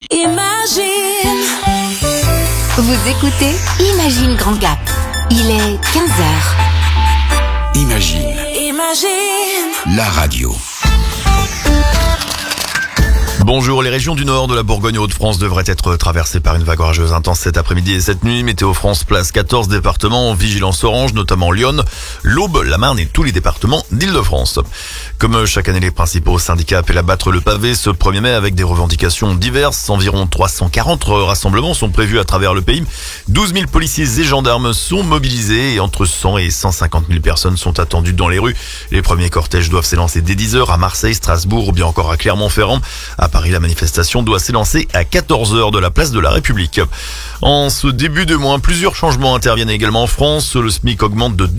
Imagine. Vous écoutez Imagine Grand Gap. Il est 15h. Imagine. Imagine. La radio. Bonjour, les régions du nord de la Bourgogne et Hauts-de-France devraient être traversées par une vague orageuse intense cet après-midi et cette nuit. Météo France place 14 départements en vigilance orange, notamment Lyon, l'Aube, la Marne et tous les départements d'Île-de-France. Comme chaque année, les principaux syndicats appellent à battre le pavé ce 1er mai avec des revendications diverses. Environ 340 rassemblements sont prévus à travers le pays. 12 000 policiers et gendarmes sont mobilisés et entre 100 et 150 000 personnes sont attendues dans les rues. Les premiers cortèges doivent s'élancer dès 10h à Marseille, Strasbourg ou bien encore à Clermont-Ferrand. À Paris, la manifestation doit s'élancer à 14h de la place de la République. En ce début de mois, plusieurs changements interviennent également en France. Le SMIC augmente de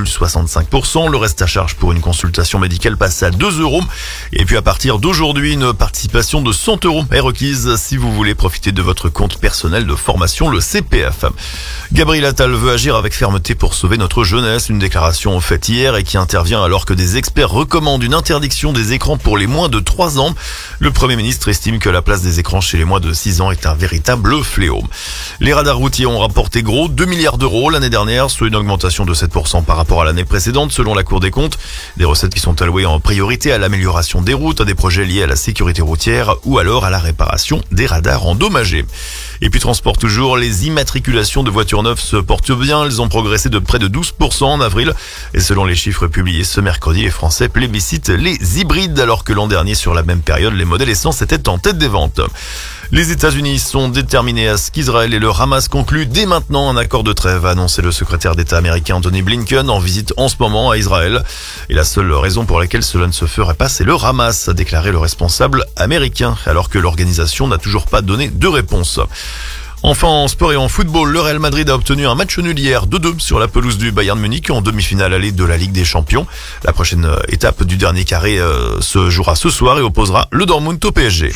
2,65%. Le reste à charge pour une consultation médicale passe à 2 €. Et puis à partir d'aujourd'hui, une participation de 100 € est requise si vous voulez profiter de votre compte personnel de formation, le CPF. Gabriel Attal veut agir avec fermeté pour sauver notre jeunesse. Une déclaration faite hier et qui intervient alors que des experts recommandent une interdiction des écrans pour les moins de 3 ans. Le Premier ministre estime que la place des écrans chez les moins de 6 ans est un véritable fléau. Les radars routiers ont rapporté gros 2 milliards d'euros l'année dernière, soit une augmentation de 7% par rapport à l'année précédente selon la Cour des comptes. Des recettes qui sont allouées en priorité à l'amélioration des routes, à des projets liés à la sécurité routière ou alors à la réparation des radars endommagés. Et puis transport toujours, les immatriculations de voitures neuves se portent bien. Elles ont progressé de près de 12% en avril. Et selon les chiffres publiés ce mercredi, les Français plébiscitent les hybrides alors que l'an dernier sur la même période, les modèles essence étaient en tête des ventes. Les États-Unis sont déterminés à ce qu'Israël et le Hamas concluent dès maintenant un accord de trêve, a annoncé le secrétaire d'État américain Anthony Blinken en visite en ce moment à Israël. Et la seule raison pour laquelle cela ne se ferait pas, c'est le Hamas, a déclaré le responsable américain, alors que l'organisation n'a toujours pas donné de réponse. Enfin, en sport et en football, le Real Madrid a obtenu un match nul hier 2-2 sur la pelouse du Bayern Munich en demi-finale allée de la Ligue des Champions. La prochaine étape du dernier carré se jouera ce soir et opposera le Dortmund au PSG.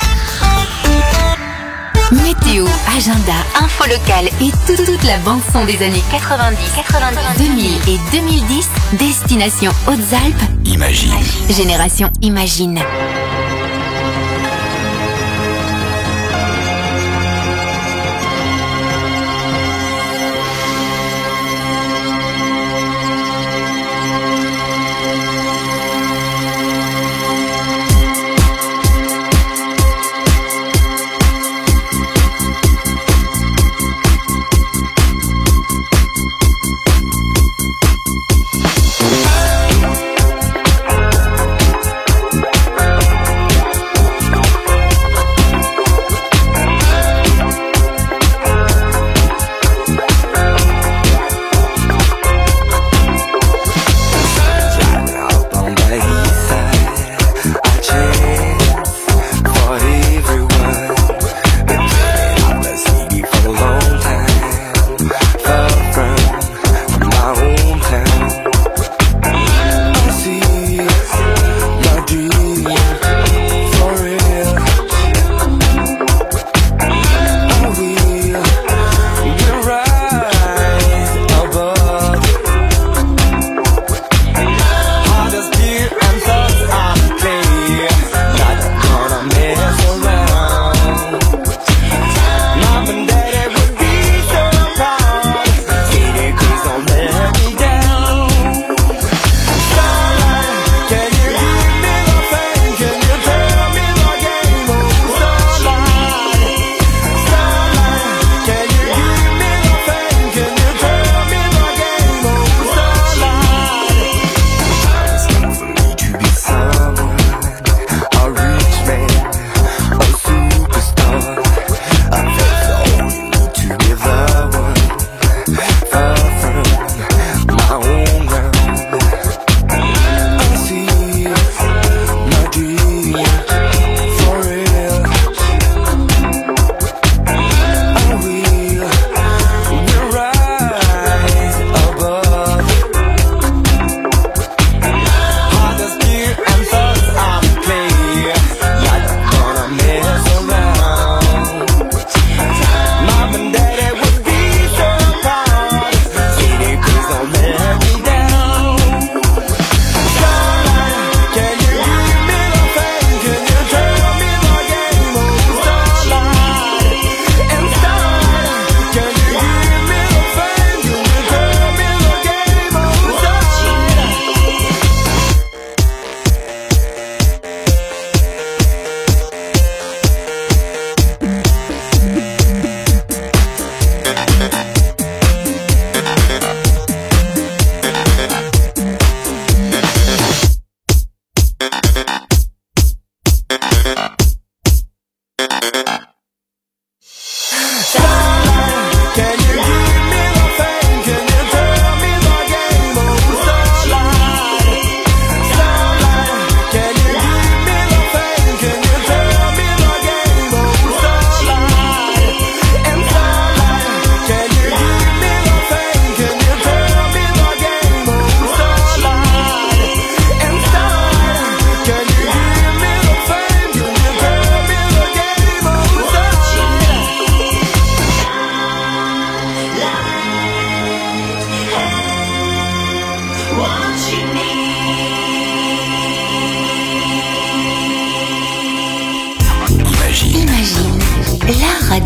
Météo, agenda, info locale et toute la bande-son des années 90, 2000 et 2010. Destination Hautes-Alpes. Imagine. Génération Imagine.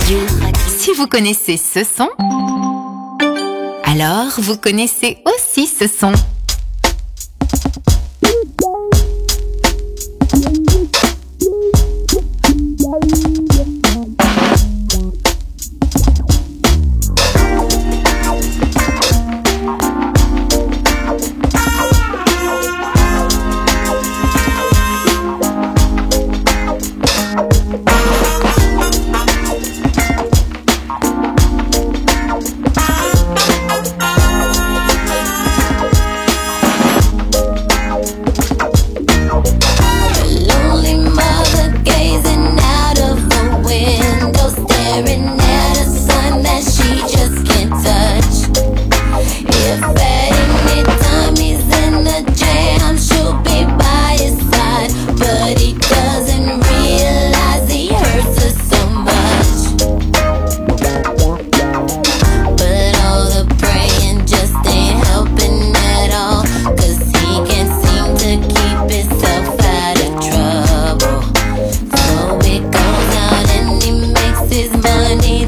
radio. Si vous connaissez ce son, alors vous connaissez aussi ce son. Money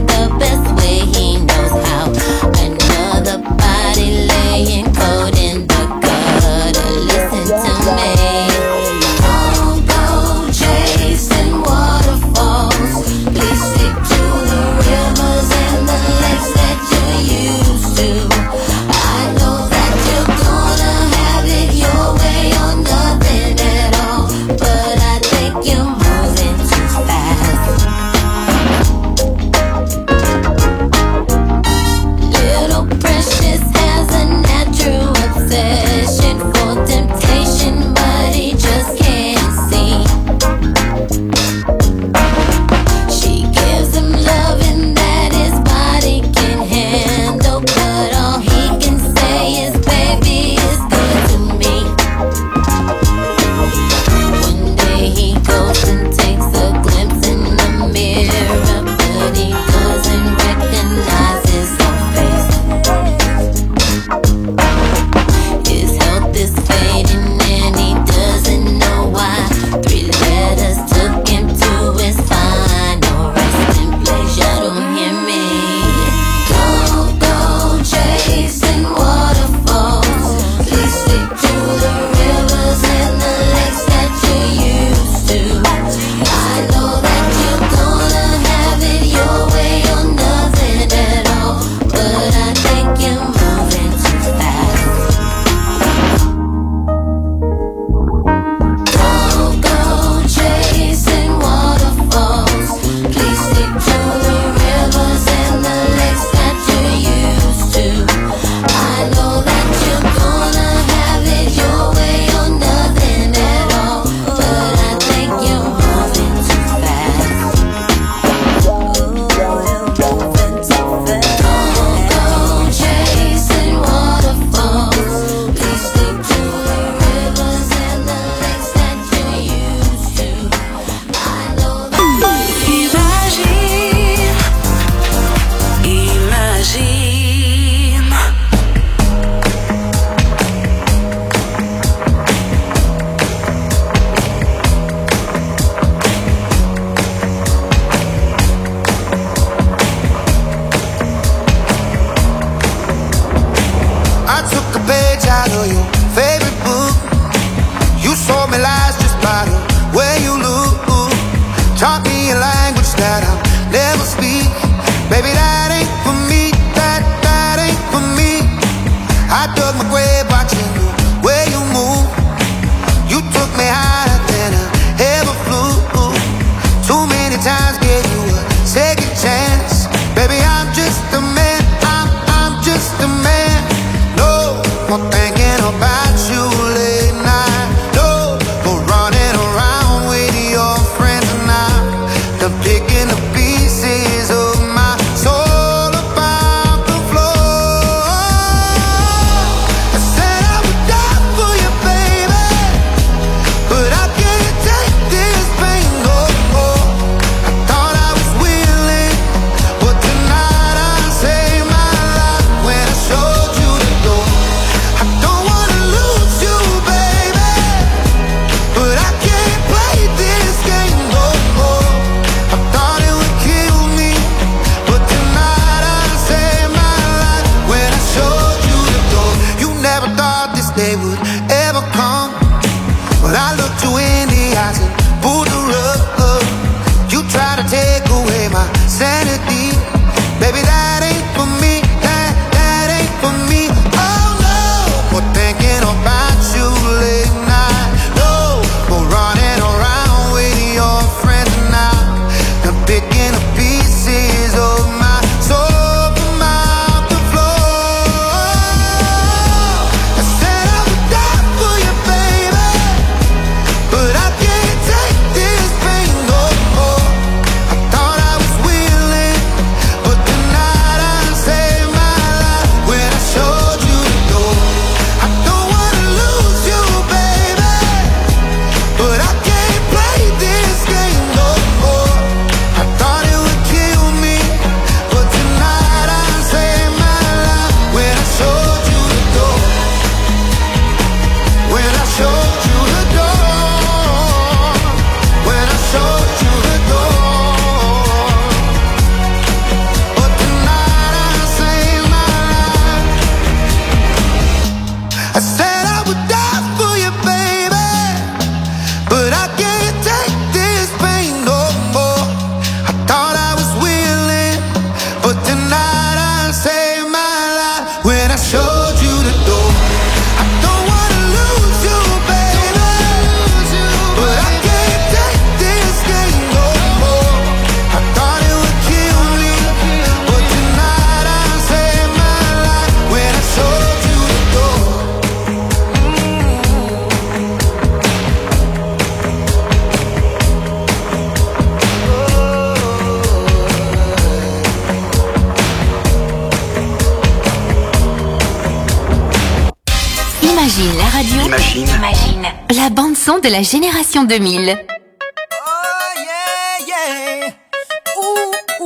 Imagine. La bande son de la génération 2000. Oh yeah, yeah. Ouh,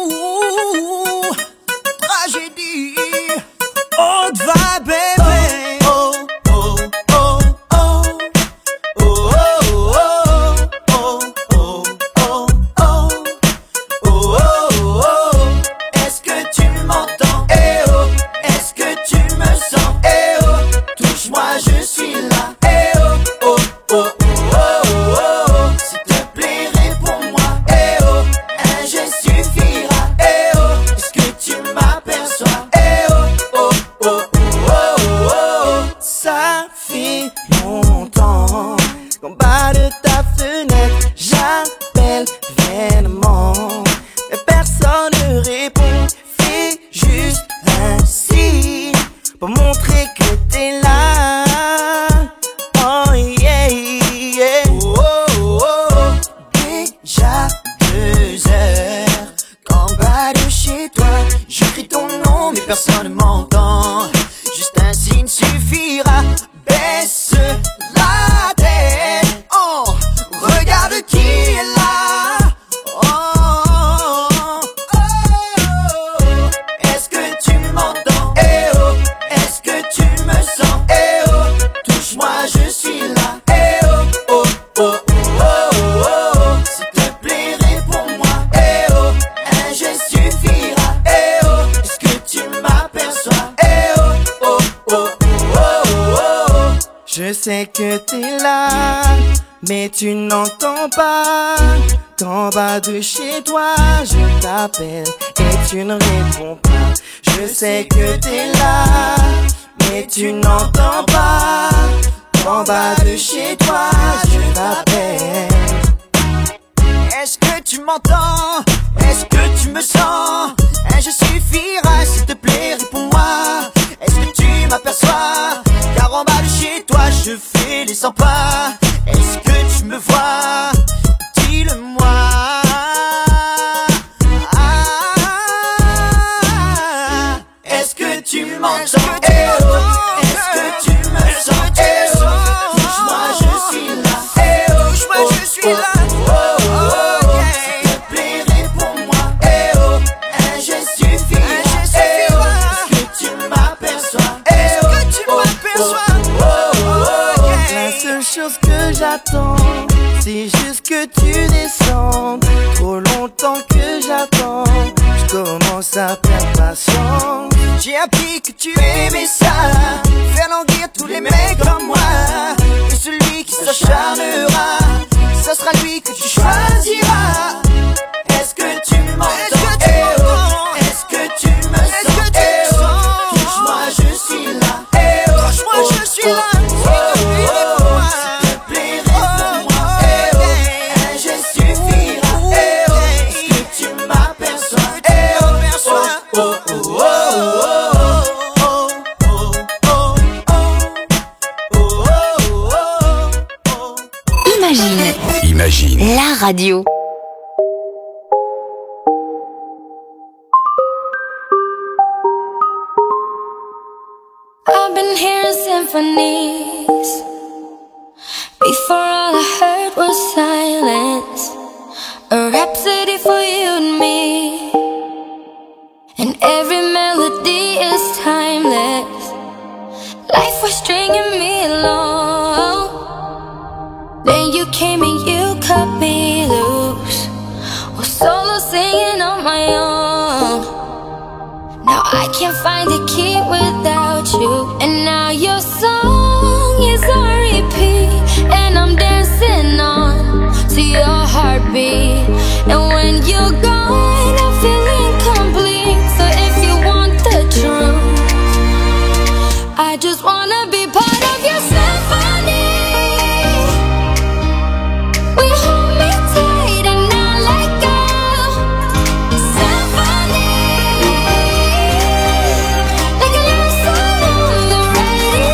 ouh, ouh. Tragédie. On te va, bébé. Oh, oh, oh, oh. Oh, oh, oh, oh, oh, oh. Oh, oh, oh. Est-ce que tu m'entends? Eh oh. Est-ce que tu me sens? Eh oh. Touche-moi, je suis là. Eh oh, oh, oh, oh, oh, oh. S'il te plaît, réponds-moi. Eh oh, un geste suffira. Eh oh, est-ce que tu m'aperçois? Eh oh, oh, oh, oh, oh, oh. Ça fait longtemps qu'en bas de ta fenêtre, j'appelle vainement. Mais personne ne répond. Fais juste un signe pour montrer que t'es là. Oh yeah, yeah. Oh, oh, oh. Déjà 2 heures qu'en bas de chez toi, je crie ton nom mais personne ne m'entend. Juste un signe suffira. Baisse la tête. Oh, regarde qui est là. Oh, oh, oh. Est-ce que tu m'entends? Eh oh, est-ce que tu me sens? Eh oh, touche-moi, je suis là. Eh oh, oh, oh, oh, oh, oh. S'il te plaît, réponds-moi. Eh oh, un geste suffira. Eh oh, est-ce que tu m'aperçois? Eh oh, oh, oh, oh, oh, oh. Je sais que t'es là, mais tu n'entends pas. D'en bas de chez toi, je t'appelle et tu ne réponds pas. Je sais que t'es là, mais tu n'entends pas. D'en bas de chez toi, je t'appelle. Est-ce que tu m'entends? Est-ce que tu me sens? Un geste suffira, s'il te plaît, réponds-moi. Est-ce que tu m'aperçois? Car en bas de chez toi, je fais les 100 pas. Est-ce que tu me vois? Dis-le-moi. Est-ce que tu m'entends? Eh oh, est-ce que tu me sens? Eh oh, touche-moi, je suis là. Eh oh, touche-moi, je suis là. Oh, oh, oh, oh. S'il te plaît, réponds-moi. Eh oh, un geste suffira. Eh oh, est-ce que tu m'aperçois? Eh oh, est-ce que tu m'aperçois? Oh, oh, oh, oh. La seule chose que j'attends, c'est juste que tu descendes. Trop longtemps que j'attends, je commence à perdre patience. J'ai appris que tu aimais ça, faire languir tous les mecs comme moi. Et celui qui s'acharnera, ça sera lui que tu choisiras. Est-ce que tu m'entends? Eh oh, est-ce que tu me sens? Eh oh, touche-moi, je suis là. Eh oh, touche-moi, je suis là. Imagine. La radio. I've been hearing symphonies. Before all I heard was silence. A rhapsody for you and me. And every melody is timeless. Life was stringing me along. Then you came and you cut me loose. Was solo singing on my own. Now I can't find a key without you. And now your song is on repeat. And I'm dancing on to your heartbeat. And when you're gone, I feel incomplete. So if you want the truth, I just wanna be part of your symphony. We hold me tight and not let go. Symphony, like a love song on the radio.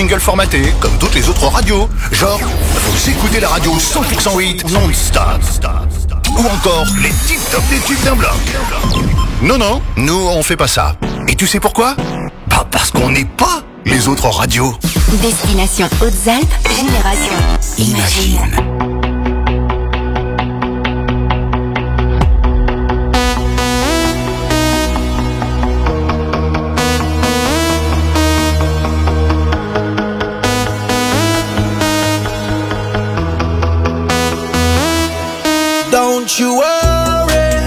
jingle formaté comme toutes les autres radios. Genre, vous écoutez la radio 100% hit non-stop. Ou encore les tip-top des tubes d'un bloc. Non, nous on fait pas ça. Et tu sais pourquoi ? Bah parce qu'on n'est pas les autres radios. Destination Hautes-Alpes, Génération Imagine. Don't you worry,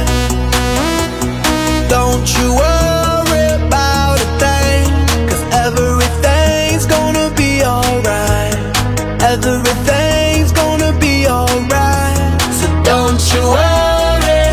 don't you worry about a thing, 'cause everything's gonna be alright, everything's gonna be alright. So don't you worry,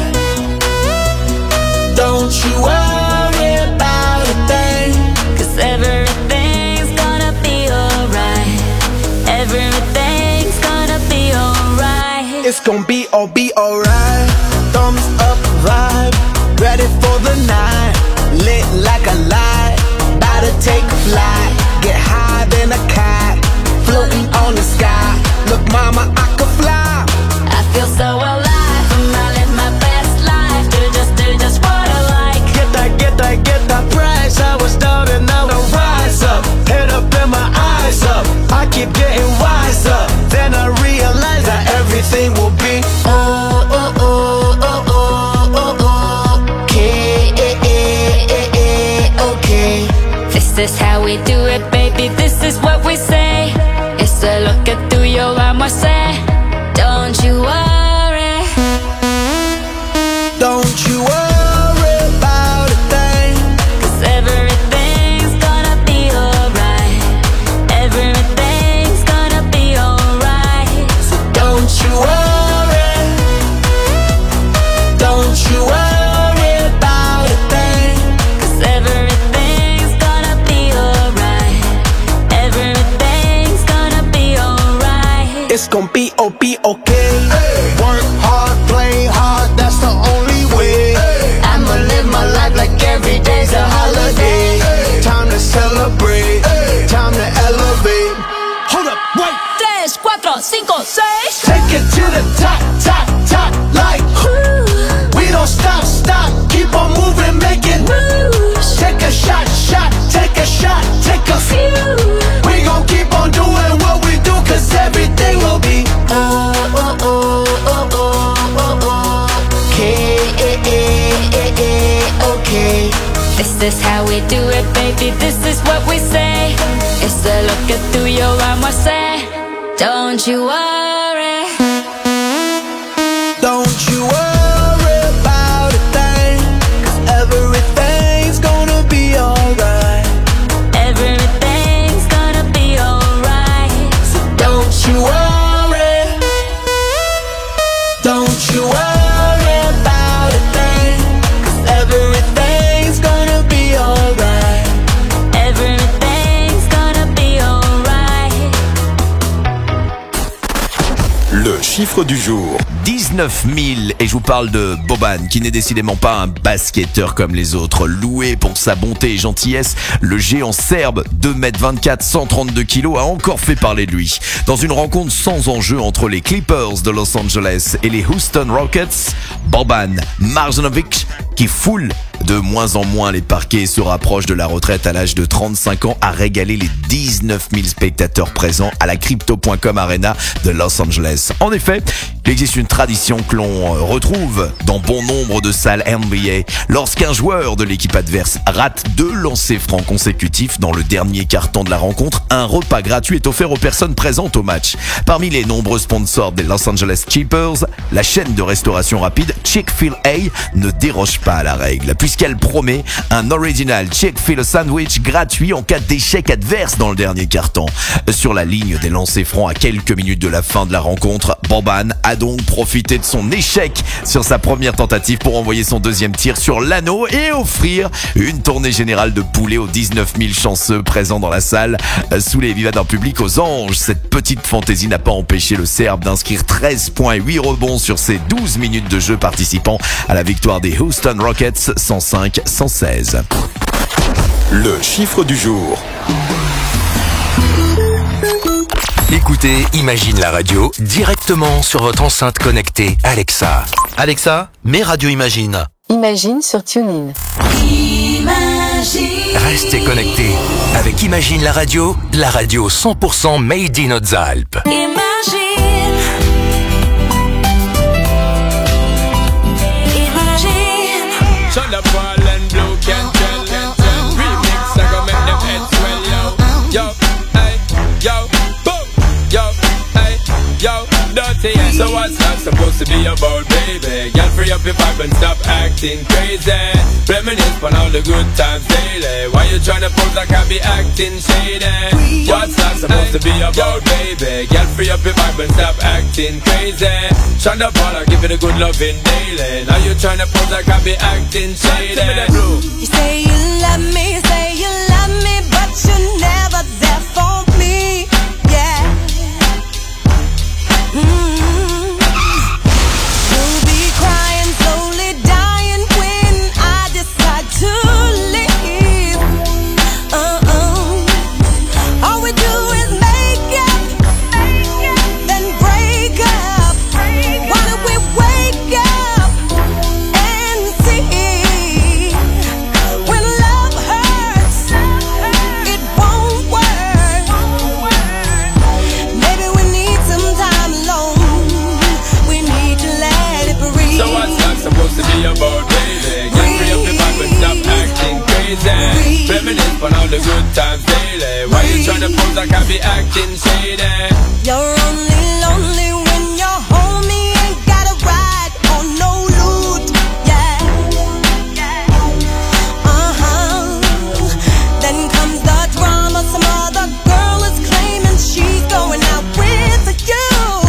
don't you worry about a thing, 'cause everything's gonna be alright, everything's gonna be alright. It's gonna be alright. Thumbs up vibe, ready for the night, lit like a light, about to take flight, get high than a cat, floating on the sky. Look mama, I could fly. I feel so alive, and I live my best life. Do just what I like. Get that price. I was down and now I rise up, head up and my eyes up. I keep getting wiser, then I realize that everything will be okay. This is how we do it, baby. This is what we say. It's a look at through your armor, say. Don't you worry. Don't you worry about a thing, 'Cause everything's gonna be alright. Everything's gonna be alright. so don't you worry, don't you worry about a thing. 'Cause everything's gonna be alright. Everything's gonna be alright. It's gonna be okay. Work hard, play hard, that's the only way. I'ma live my life like every day's a holiday. Time to celebrate, time to elevate. Hold up, wait. 3, 4, 5, 6. Take it to the top, top, top, like we don't stop, keep on moving, making moves. Take a shot, take a shot, take a few. We gon' keep on doing what we do, 'cause everything will be okay. This is how we do it, baby. This is what we say. It's a look at through your armor, say. Don't you worry. Don't you worry about a thing, 'cause everything's gonna be alright. Everything's gonna be alright. So don't you worry, don't you worry about a thing, 'cause everything's gonna be alright. Everything's gonna be alright. Le chiffre du jour. 19 000, et je vous parle de Boban, qui n'est décidément pas un basketteur comme les autres. Loué pour sa bonté et gentillesse, le géant serbe, 2m24, 132 kg, a encore fait parler de lui. Dans une rencontre sans enjeu entre les Clippers de Los Angeles et les Houston Rockets, Boban Marjanovic, qui foule de moins en moins les parquets et se rapproche de la retraite à l'âge de 35 ans, a régalé les 19 000 spectateurs présents à la Crypto.com Arena de Los Angeles. En effet, il existe une tradition que l'on retrouve dans bon nombre de salles NBA. Lorsqu'un joueur de l'équipe adverse rate 2 lancers francs consécutifs dans le dernier quart-temps de la rencontre, un repas gratuit est offert aux personnes présentes au match. Parmi les nombreux sponsors des Los Angeles Clippers, la chaîne de restauration rapide Chick-fil-A ne déroge pas à la règle, puisqu'elle promet un original Chick-fil-A sandwich gratuit en cas d'échec adverse dans le dernier quart-temps. Sur la ligne des lancers francs à quelques minutes de la fin de la rencontre, Boban a donc profité de son échec sur sa première tentative pour envoyer son deuxième tir sur l'anneau et offrir une tournée générale de poulet aux 19 000 chanceux présents dans la salle sous les vivas d'un public aux anges. Cette petite fantaisie n'a pas empêché le Serbe d'inscrire 13 points et 8 rebonds sur ses 12 minutes de jeu participant à la victoire des Houston Rockets 105-116. Le chiffre du jour. Écoutez Imagine la radio directement sur votre enceinte connectée Alexa. Alexa, mets Radio Imagine. Imagine sur TuneIn. Restez connectés avec Imagine la radio 100% made in Hautes-Alpes. So what's that supposed to be about, baby? Girl, free up your vibe and stop acting crazy. Reminisce on all the good times daily. Why you tryna pose like I be acting shady? What's that supposed to be about, baby? Girl, free up your vibe and stop acting crazy. Shonda Paula, give it a good loving daily. Now you tryna pose like I be acting shady. You say you love me, but you're never there for me. Yeah. You'll be crying, slowly dying when I decide to leave. All we do is make up, then break up. Why don't we wake up and see? When love hurts, it won't work. Maybe we need some time alone. We need to let it breathe. So what's that supposed to be about, baby? Get free up your vibe and stop acting crazy. Reminisce on all the good times daily. Why you tryna pose like I be acting shady? You're only lonely when you're home. Ain't got a ride or no loot. Yeah. Then comes the drama. Some other girl is claiming she's going out with you.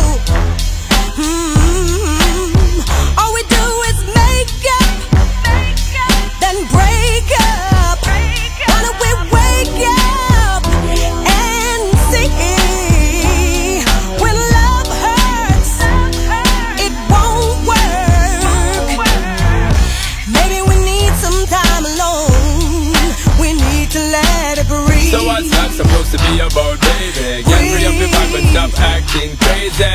All we do is make up, then break up. Why don't we wake up and see? When love hurts, it won't work. Maybe we need some time alone. We need to let it breathe. So what's that supposed to be about, baby? Get free up your vibe and stop acting crazy.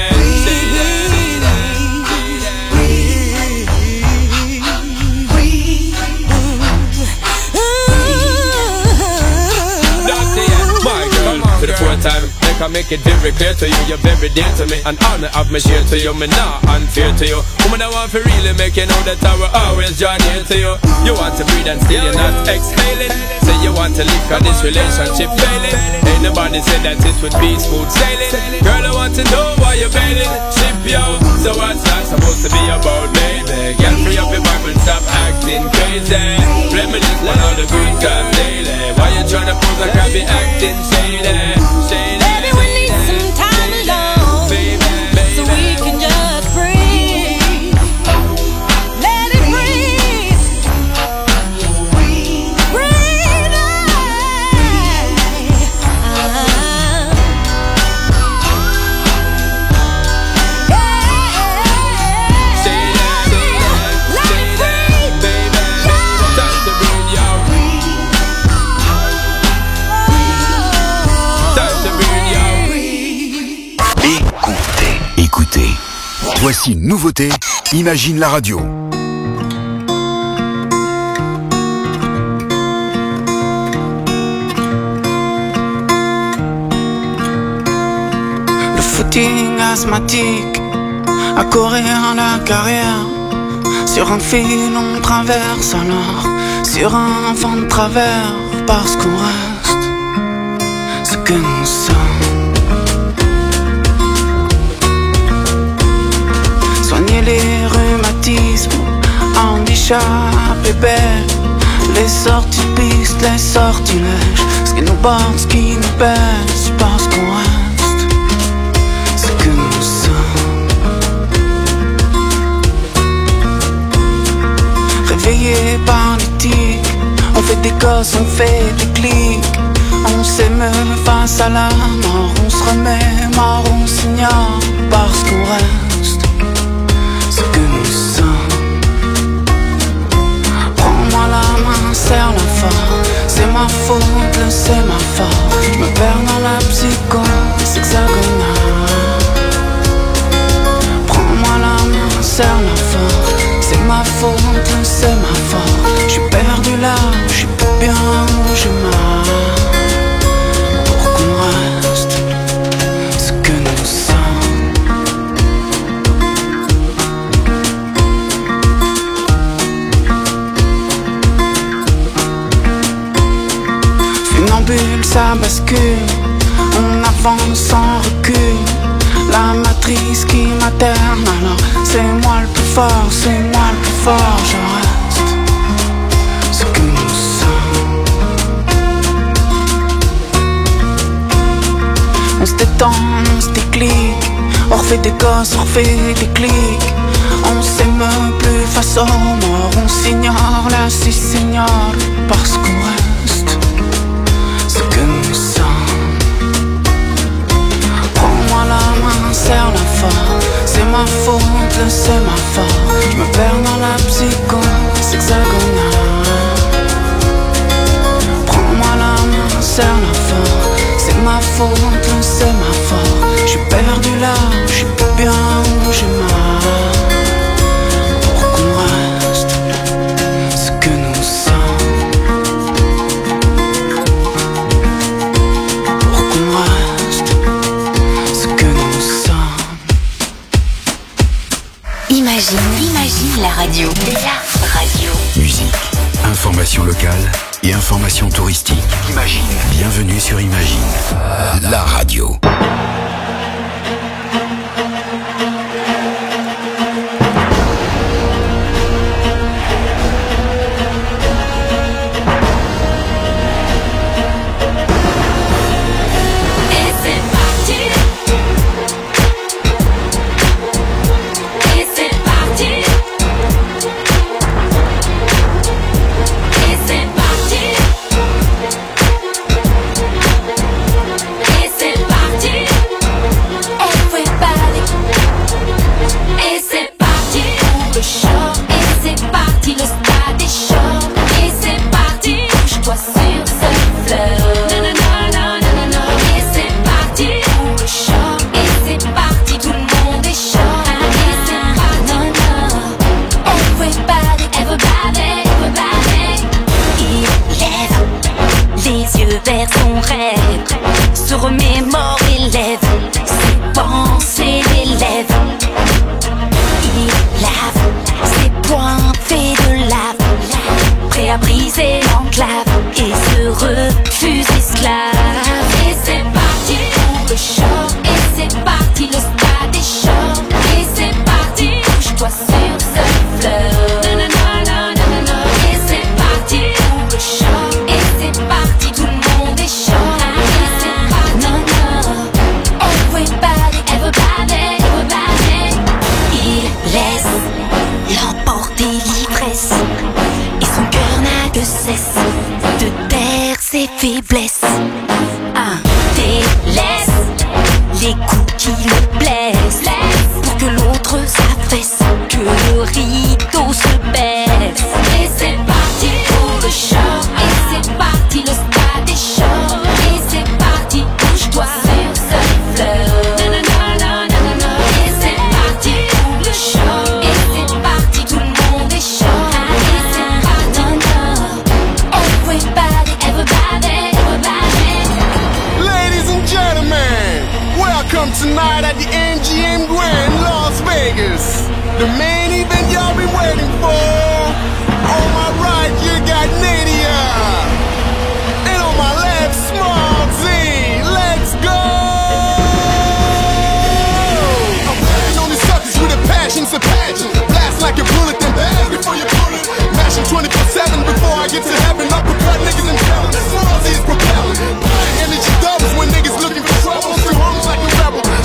My girl, for the fourth time, make I make it very clear to you, you're very dear to me, and honor of me share to you, me not unfair to you. Woman, I want to really make you know that I will always draw near to you. You want to breathe and still you're not exhaling. Say you want to leave cause this relationship failing. Ain't nobody said that it would be smooth sailing. Girl, I want to know why you're bailing. Ship yo, so what's that supposed to be about, baby? Girl, free up your vibe and stop acting crazy. Reminisce on all the good times daily. Why you tryna pose like I be acting shady? Maybe we need some time alone, so we can just breathe. Let it breathe. Breathe Écoutez. Voici une nouveauté, Imagine la radio. Le footing asthmatique, à courir la carrière. Sur un fil on traverse alors, sur un vent de travers, parce qu'on reste ce que nous sommes. Soigner les rhumatismes, handicap et belle. Les sorties de piste, les sortilèges, ce qui nous porte, ce qui nous baisse, parce qu'on reste ce que nous sommes. Réveillés par l'éthique, on fait des gosses, on fait des clics. On s'émeut face à la mort, on se remet mort, on s'ignore, parce qu'on reste ce que nous sommes. Prends-moi la main, serre-la fort. C'est ma faute, le sémaphore. Je me perds dans la psychose hexagonale. ça bascule, on avance sans recul. La matrice qui materne, alors c'est moi le plus fort, c'est moi le plus fort. Je reste ce que nous sommes. On se détend, on se déclic, on refait des gosses, on refait des clics. On s'aime plus face aux morts, on s'ignore, là si s'ignore, parce qu'on reste ce que nous sommes. Prends-moi la main, serre-la fort, c'est ma faute, c'est ma faute. Je me perds dans la psychose hexagonale. Prends-moi la main, serre-la fort, c'est ma faute, c'est ma faute. Je suis perdu là, je suis pas bien où j'ai mal. Pour qu'on reste ce que nous sommes. Pour qu'on reste ce que nous sommes. Imagine la radio. La radio. Musique, information locale et information touristique. Imagine. Bienvenue sur Imagine, la radio.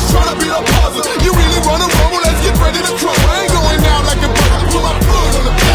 You really wanna rumble, let's get ready to crumble. I ain't going out like a brother, put my foot on the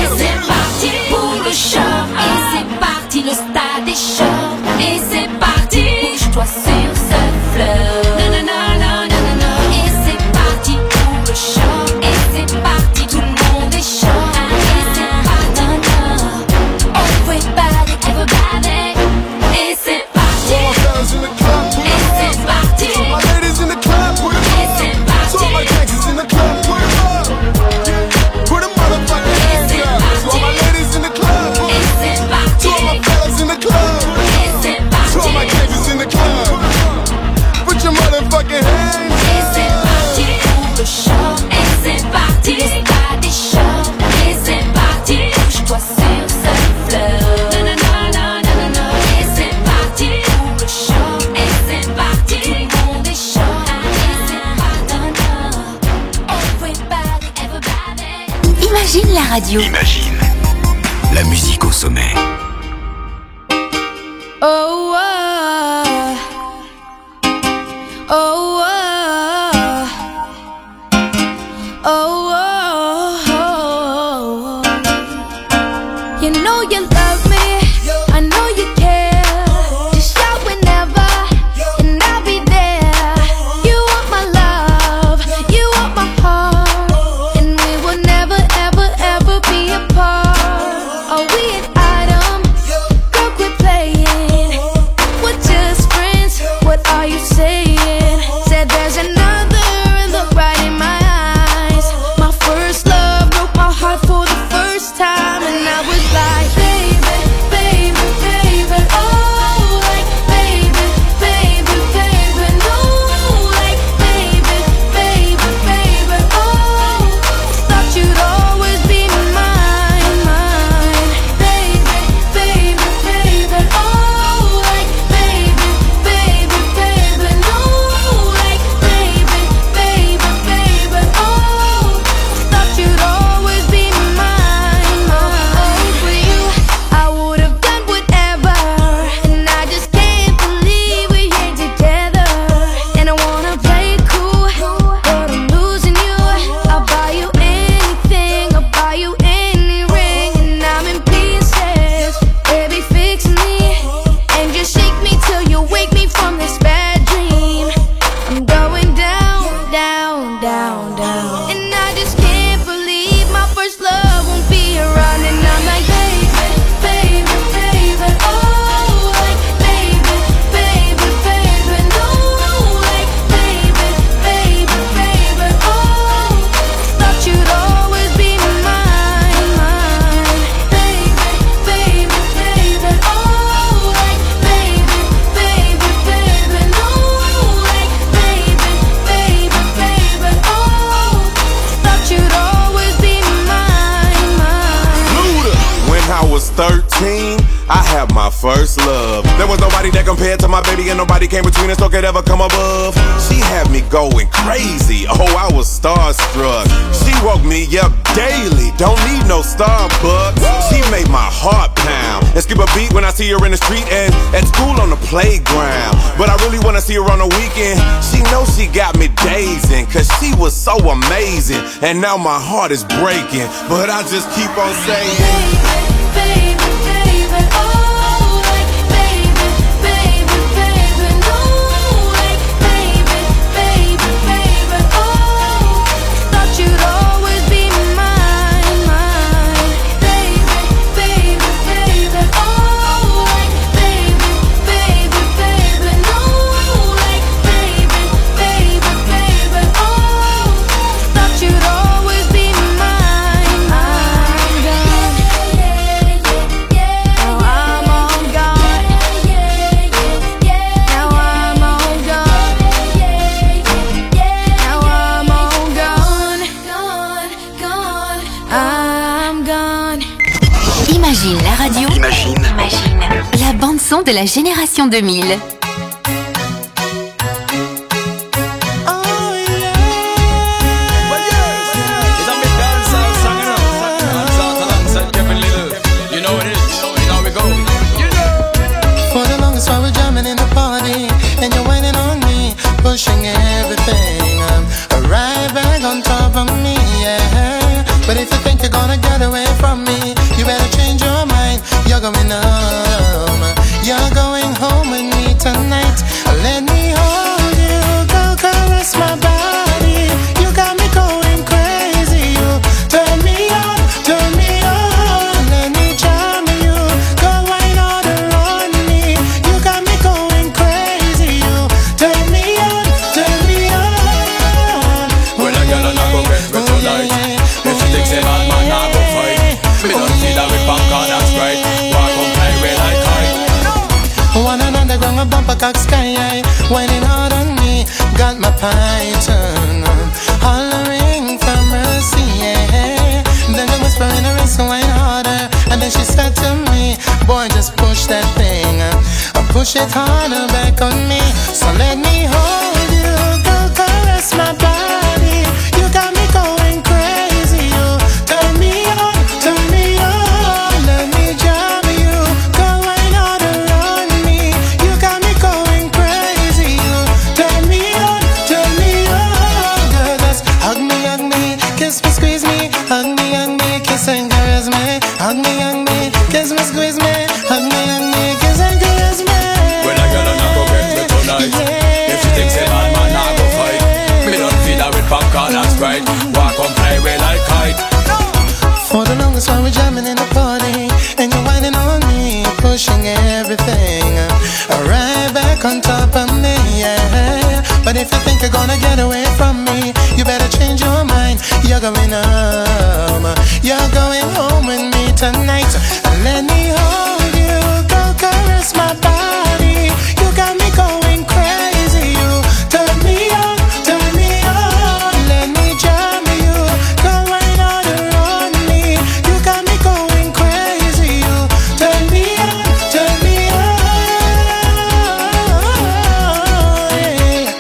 Imagine la radio. Imagine la musique au sommet. Oh, oh, oh, oh, oh, oh. You know you love me, I know you care. Just shout whenever, and I'll be there. You want my love, you want my heart, and we will never, ever, ever be apart. Are we an item? Girl, quit playing. We're just friends, what are you saying? Said there's another, look right in my eyes. My first love broke my heart for the first time, and I was like, baby, baby, baby, oh, like, baby, baby, baby, no, like, baby, baby, baby, oh, thought you'd always be mine, mine, baby, baby, baby, oh, like, baby, baby, baby, no, like, baby, baby, baby, oh, thought you'd always be mine, mine. For you, I would have done whatever, and I just can't believe we ain't together. And I wanna play it cool, but I'm losing you. I'll buy you anything, I'll buy you any ring, and I'm in pieces. Baby, fix me, and just shake me till you wake me from this bad dream. I'm going down, down, down, down, and I just can't believe my first love won't be around. And I'm like, baby, baby, baby, oh, like, baby, baby, baby, no, like, baby, baby, baby, oh, thought you'd always be mine, mine, baby, baby, baby, oh, like, baby, baby, baby, no, like, baby, baby, baby, oh, thought you'd always be mine, mine. Luda. When I was 13, I had my first love. There was nobody that compared to my baby, and nobody came between us or could ever come above. She had me going crazy, oh, I was starstruck. She woke me up daily, don't need no Starbucks. She made my heart pound and skip a beat when I see her in the street and at school on the playground. But I really wanna see her on the weekend. She knows she got me dazing, cause she was so amazing. And now my heart is breaking, but I just keep on saying, Baby, baby, oh, like, baby, baby, baby, no, like, baby, baby, baby, oh, thought you'd always be mine, mine, baby, baby, baby, oh, like, baby, baby, baby, no, like, baby, baby, baby, oh, thought you'd always be mine, mine, girl. Now I'm all gone. Now I'm all gone. Now I'm all gone. Gone. I'm gone. Imagine la radio. Imagine La bande son de la génération 2000. For the longest while we're jamming in the party, and you're whining on me, pushing everything right back on top of me, yeah. But if you think you're gonna get away from me, you better change your mind. You're going home. You're going home with me tonight. Let me hold you, go caress my body. You got me going crazy. You turn me on, turn me on. Let me charm you, go wine all around me. You got me going crazy. You turn me on, turn me on. When a girl and I go get with your light, if she thinks a bad man, I go fight. Me don't see that with bank on that sprite. Walk on play with like kite. One and underground, a bumper cock sky high, whining hard on me, got my python hollering for mercy, yeah. Then they whisper in her ear, so whine harder, and then she said to me, boy, just push that thing, push it harder back on me. So let me hold you, go caress my body. You got me going crazy, you turn me hug me, kiss me, squeeze me, hug me, kiss and caress me. When a girl and I go get me tonight, if she thinks a bad man, I go fight. Me don't feed her with popcorn and Sprite. Walk on play with like kite. For the longest while we're jamming in the party, and you're whining on me, pushing everything right back on top of me, yeah. But if you think you're gonna get away from me, you better change your mind. You're going home, you're going home with me tonight. Let me hold you, go caress my body. You got me going crazy. You turn me on, turn me on. Let me jam you, go right on around me. You got me going crazy. You turn me on, turn me on. Yeah.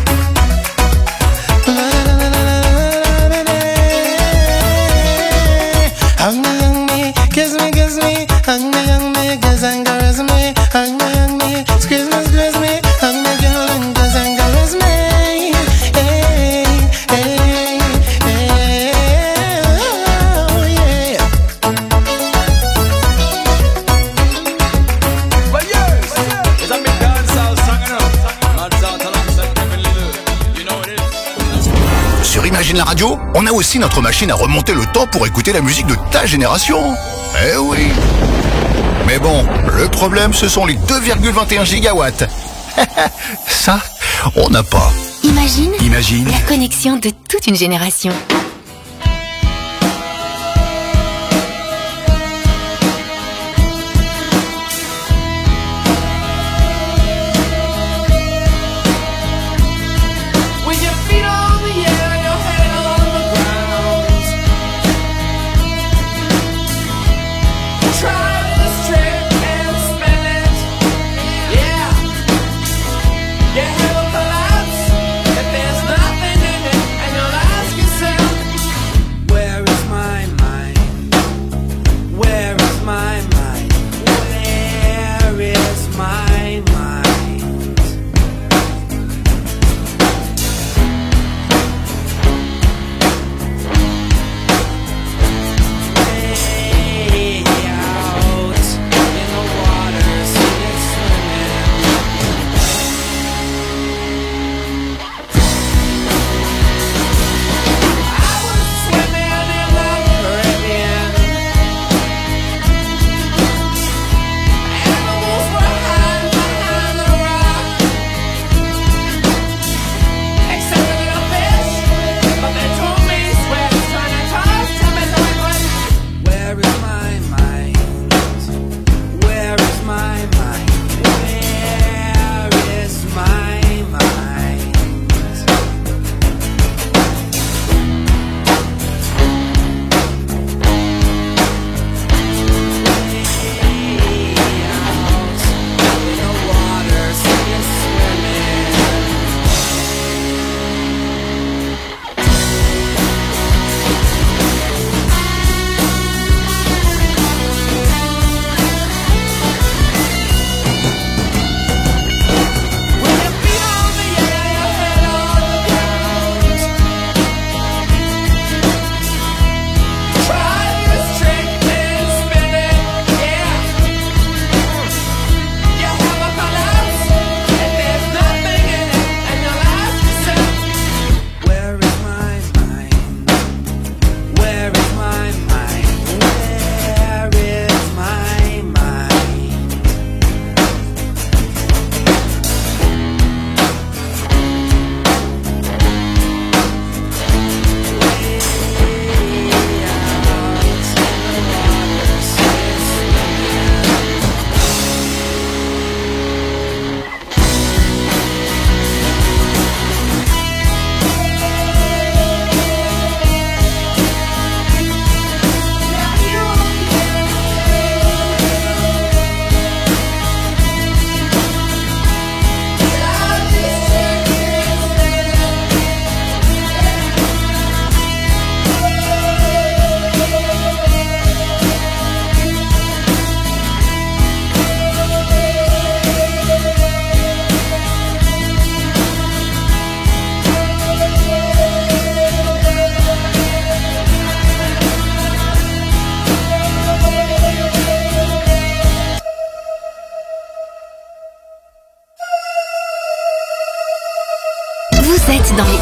Hug me, kiss me, hug me, kiss and caress me, hug me, squeeze me, hug me, girl, and kiss and caress me. Hey, hey, hey, oh, yeah. Well, yes, it's a big dancehall song, you know. Mads out alongside Kevin Little. You know what it is. Sur Imagine la radio, on a aussi notre machine à remonter le temps pour écouter la musique de ta génération. Eh oui. Mais bon, le problème, ce sont les 2,21 gigawatts. Ça, on n'a pas. Imagine la connexion de toute une génération. With your feet on the air and your head on the ground, try this trick and spin it. Yeah, your head will collapse if there's nothing in it, and you'll ask yourself,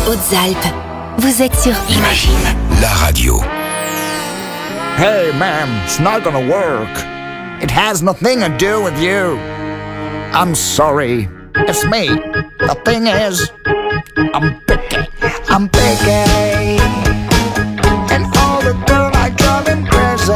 Hautes-Alpes. Vous êtes sur Imagine, la radio. Hey man, it's not gonna work. It has nothing to do with you. I'm sorry. It's me. The thing is, I'm picky. I'm picky. And all the girls I drive him crazy.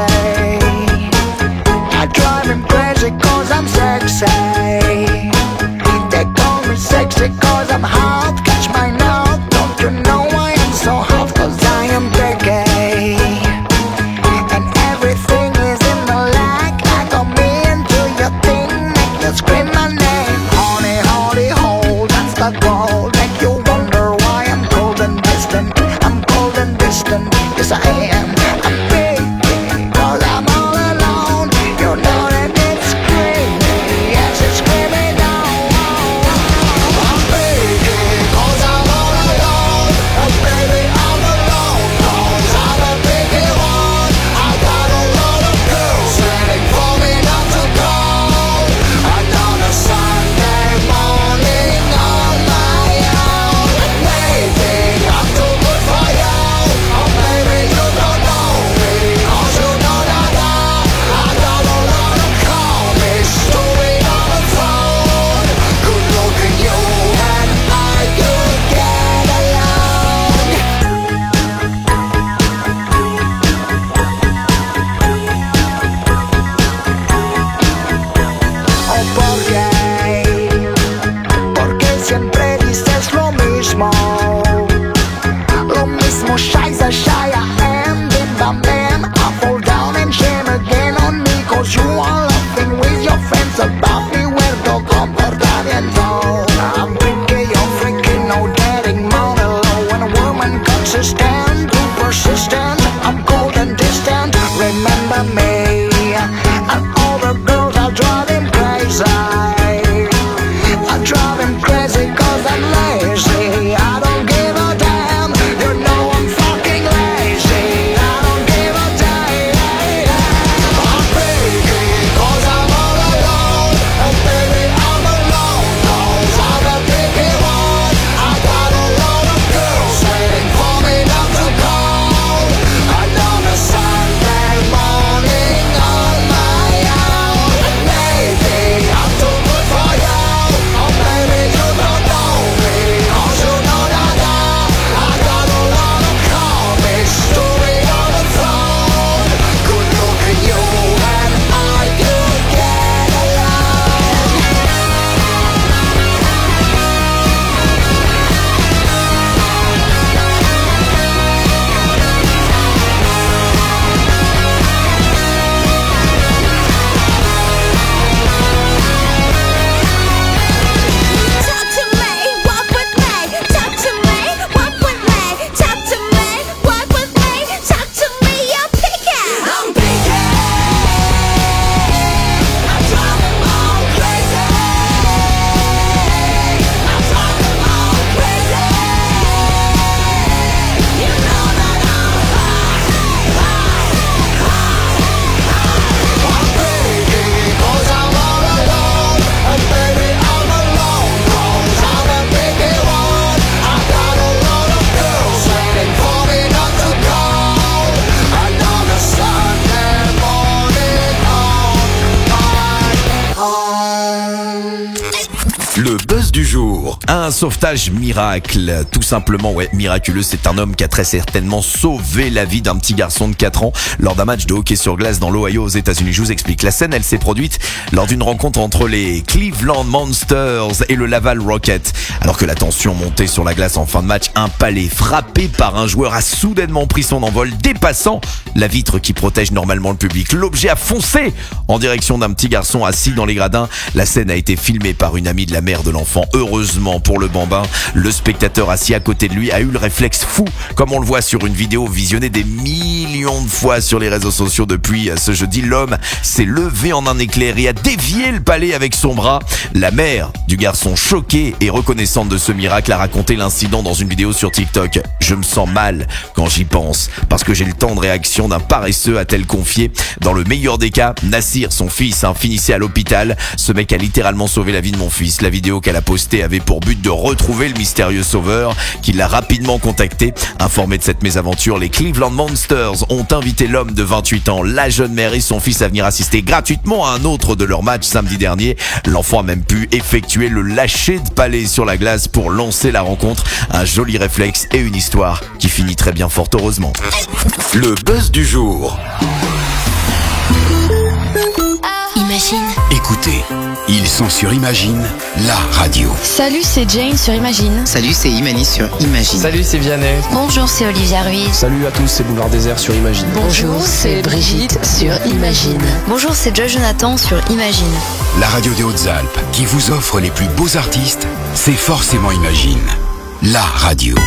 I drive him crazy cause I'm sexy. They call me sexy cause I'm hot. Catch my mouth. Don't you know I am so hot cause I am picky. And everything is in the lag. I come into your thing, make you scream my name. Honey, honey, hold, that's the goal. Make you wonder why I'm cold and distant. I'm cold and distant, yes I am. I'm big, cause I'm all alone. You know that it's screaming, yes it's screaming now. I'm big, cause I'm all alone. And baby I'm alone, cause I'm a biggie one. I got a lot of girls waiting for me not to go. And on a Sunday morning on my own. Maybe I'm too good for you. Or maybe you don't know me, cause you know that I got a lot of comments story on the phone. Good looking you and I could get along. Oh, porque siempre dices lo mismo. Lo mismo, shy, I am, bim bam bam. I fall down and shame again on me, cause you are laughing with your friends about me. Muerto comportamiento. I'm picky, you're freaky, no dating monologue. When a woman cuts a stand, too persistent. I'm cold and distant, remember me. And all the girls are driving crazy. I drive him crazy cause I'm lazy. I don't give a damn. You know I'm fucking lazy. I don't give a damn. I'm picky cause I'm all alone. And baby I'm alone cause I'm a picky one. I got a lot of girls waiting for me not to call. And on a Sunday morning on my own. Maybe I'm too good for you. Or maybe you don't know me, cause you know that I got a lot of comments story on the phone. Good looking you and I could get along. Talk to me, walk with me. Talk to me, walk with me. Talk to me, walk with me. Talk to me, you're picky. I'm picky. I drive them all crazy. I drive them all crazy. You know that I'm I'm picky cause I'm all alone. And baby I'm alone cause I'm a picky one. I got a lot of girls waiting for me not to call. And on a Sunday morning on my own. Le buzz du jour. Un sauvetage miracle. Tout simplement, ouais, miraculeux. C'est un homme qui a très certainement sauvé la vie d'un petit garçon de 4 ans lors d'un match de hockey sur glace dans l'Ohio aux États-Unis. Je vous explique. La scène, elle s'est produite lors d'une rencontre entre les Cleveland Monsters et le Laval Rocket. Alors que la tension montait sur la glace en fin de match, un palais frappé par un joueur a soudainement pris son envol, dépassant la vitre qui protège normalement le public. L'objet a foncé en direction d'un petit garçon assis dans les gradins. La scène a été filmée par une amie de la mère de l'enfant. Heureusement pour le bambin, le spectateur assis à côté de lui a eu le réflexe fou, comme on le voit sur une vidéo visionnée des millions de fois sur les réseaux sociaux depuis ce jeudi. L'homme s'est levé en un éclair et a dévié le palais avec son bras. La mère du garçon, choquée et reconnaissante de ce miracle, a raconté l'incident dans une vidéo sur TikTok. Je me sens mal quand j'y pense, parce que j'ai le temps de réaction d'un paresseux, a-t-elle confié. Dans le meilleur des cas, Nassir, son fils, finissait à l'hôpital. Ce mec a littéralement sauvé la vie de mon fils. La vidéo qu'elle a postée avait pour but de retrouver le mystérieux sauveur qui l'a rapidement contacté. Informé de cette mésaventure, les Cleveland Monsters ont invité l'homme de 28 ans, la jeune mère et son fils à venir assister gratuitement à un autre de leurs matchs samedi dernier. L'enfant a même pu effectuer le lâcher de palais sur la glace pour lancer la rencontre. Un joli réflexe et une histoire qui finit très bien, fort heureusement. Le buzz du jour. Imagine. Écoutez, ils sont sur Imagine, la radio. Salut, c'est Jane sur Imagine. Salut, c'est Imani sur Imagine. Salut, c'est Vianney. Bonjour, c'est Olivia Ruiz. Salut à tous, c'est Boulevard Désert sur Imagine. Bonjour, c'est Brigitte sur Imagine. Bonjour, c'est Joe Jonathan sur Imagine. La radio des Hautes-Alpes qui vous offre les plus beaux artistes, c'est forcément Imagine, la radio.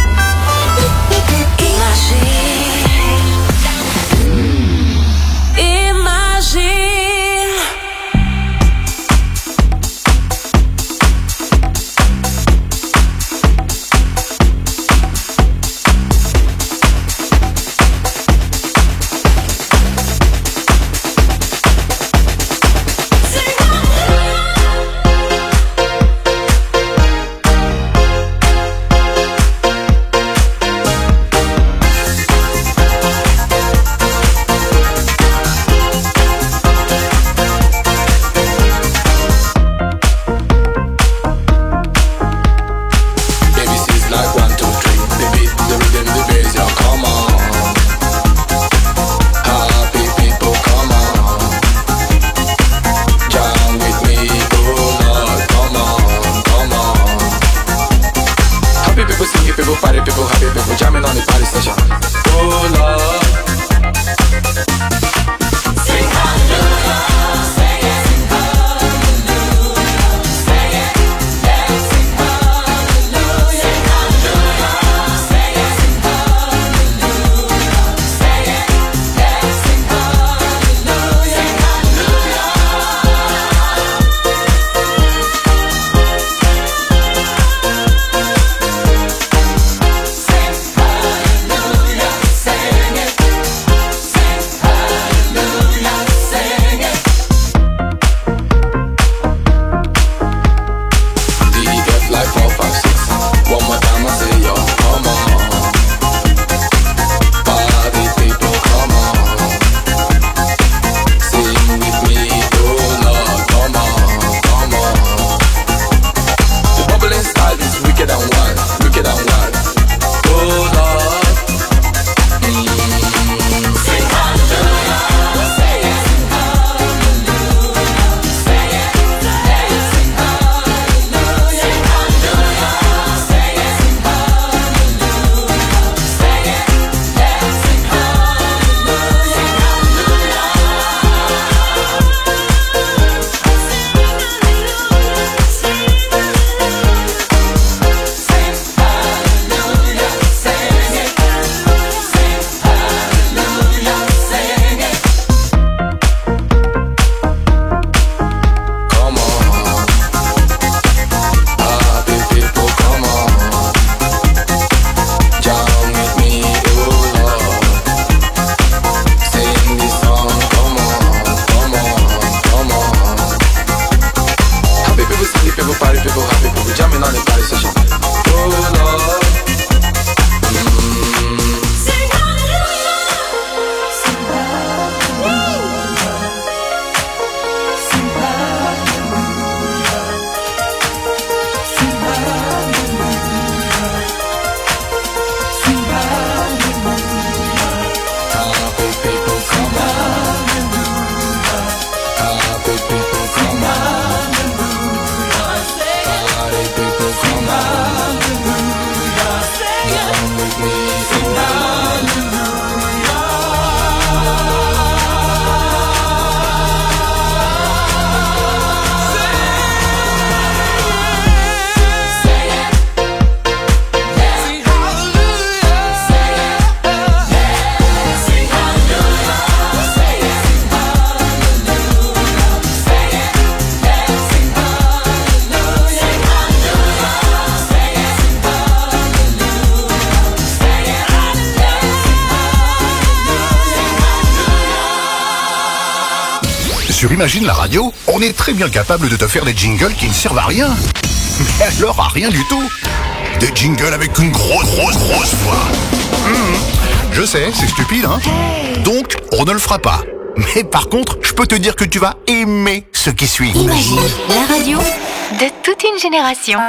Sur Imagine la radio, on est très bien capable de te faire des jingles qui ne servent à rien. Mais alors, à rien du tout. Des jingles avec une grosse voix. Je sais, c'est stupide, hein. Donc, on ne le fera pas. Mais par contre, je peux te dire que tu vas aimer ce qui suit. Imagine, la radio de toute une génération.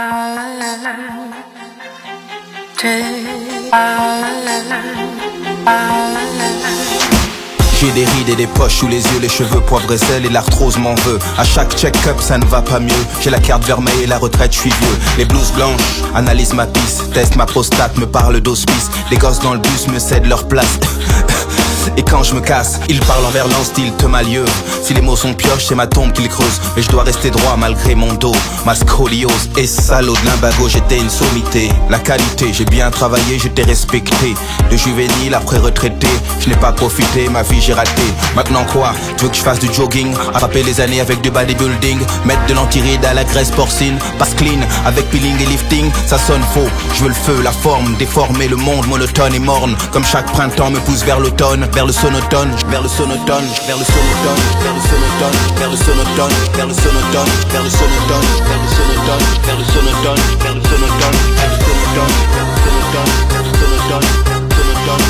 J'ai des rides et des poches sous les yeux, les cheveux poivre et sel et l'arthrose m'en veut. À chaque check-up ça ne va pas mieux. J'ai la carte vermeille et la retraite, je suis vieux. Les blouses blanches analysent ma pisse, testent ma prostate, me parlent d'hospice. Les gosses dans le bus me cèdent leur place. Et quand je me casse, ils parlent en verlan style Temalieu. Si les mots sont pioches, c'est ma tombe qu'ils creusent. Mais je dois rester droit malgré mon dos. Ma scoliose et salaud de limbago, j'étais une sommité. La qualité, j'ai bien travaillé, j'étais respecté. De juvénile après retraité, je n'ai pas profité, ma vie j'ai raté. Maintenant quoi? Tu veux que je fasse du jogging, attraper les années avec du bodybuilding, mettre de l'antiride à la graisse porcine, passe clean avec peeling et lifting, ça sonne faux. Je veux le feu, la forme, déformer le monde monotone et morne. Comme chaque printemps me pousse vers l'automne, vers le sonotone, vers le sonotone, vers le sonotone, vers le sonotone, vers le sonotone, vers le sonotone, vers le sonotone, vers le sonotone, vers le sonotone, vers le sonotone, vers le sonotone, sonotone, sonotone.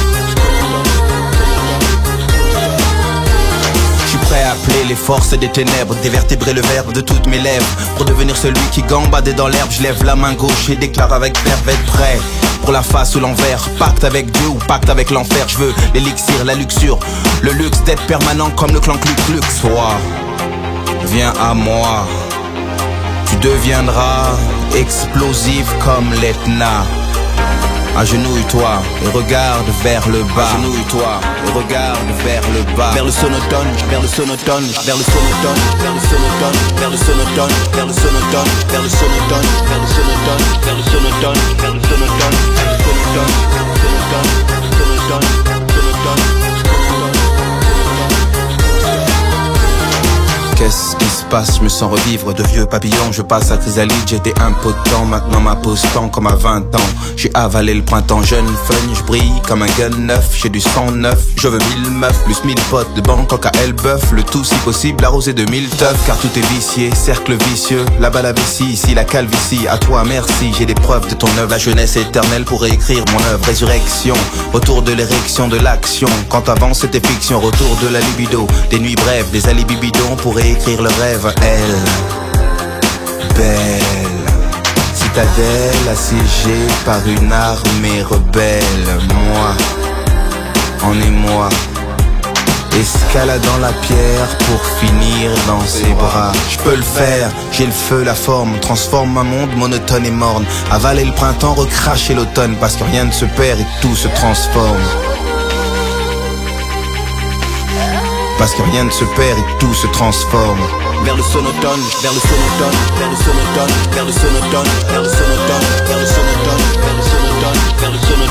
Je suis prêt à appeler les forces des ténèbres, dévertébrer le verbe de toutes mes lèvres. Pour devenir celui qui gambade dans l'herbe, je lève la main gauche et déclare avec verve être prêt. Pour la face ou l'envers, pacte avec Dieu ou pacte avec l'enfer. Je veux l'élixir, la luxure, le luxe d'être permanent comme le clan Ku Klux. Toi, viens à moi, tu deviendras explosif comme l'Etna. Agenouille-toi et regarde vers le bas. Agenouille-toi et regarde vers le bas. Vers le sonotone, vers le sonotone, vers le sonotone, vers le sonotone, vers le sonotone, vers le sonotone, vers le sonotone, vers le sonotone, vers le sonotone, vers le sonotone, vers le sonotone, sonotone, sonotone. Qu'est-ce qui se passe? Je me sens revivre de vieux papillons. Je passe à chrysalide, j'étais impotent. Maintenant ma pose tend comme à 20 ans. J'ai avalé le printemps jeune, fun. Je brille comme un gun neuf. J'ai du sang neuf. Je veux 1000 meufs, plus 1000 potes de Bangkok à Elbeuf. Le tout si possible arrosé de 1000 teufs. Car tout est vicié, cercle vicieux. Là-bas la vessie, ici la calvitie. À toi merci, j'ai des preuves de ton œuvre. La jeunesse éternelle pour réécrire mon œuvre. Résurrection, retour de l'érection, de l'action. Quand avant c'était fiction, retour de la libido. Des nuits brèves, des alibis bidons pour écrire le rêve. Elle, belle citadelle assiégée par une armée rebelle. Moi, en émoi, escaladant la pierre pour finir dans ses bras. Je peux le faire, j'ai le feu, la forme, transforme un monde monotone et morne. Avaler le printemps, recracher l'automne, parce que rien ne se perd et tout se transforme. Parce que rien ne se perd et tout se transforme. Vers le sonotone, vers le sonotone, vers le sonotone, vers le sonotone, vers le sonotone, vers le sonotone, vers le sonotone, vers le sonotone.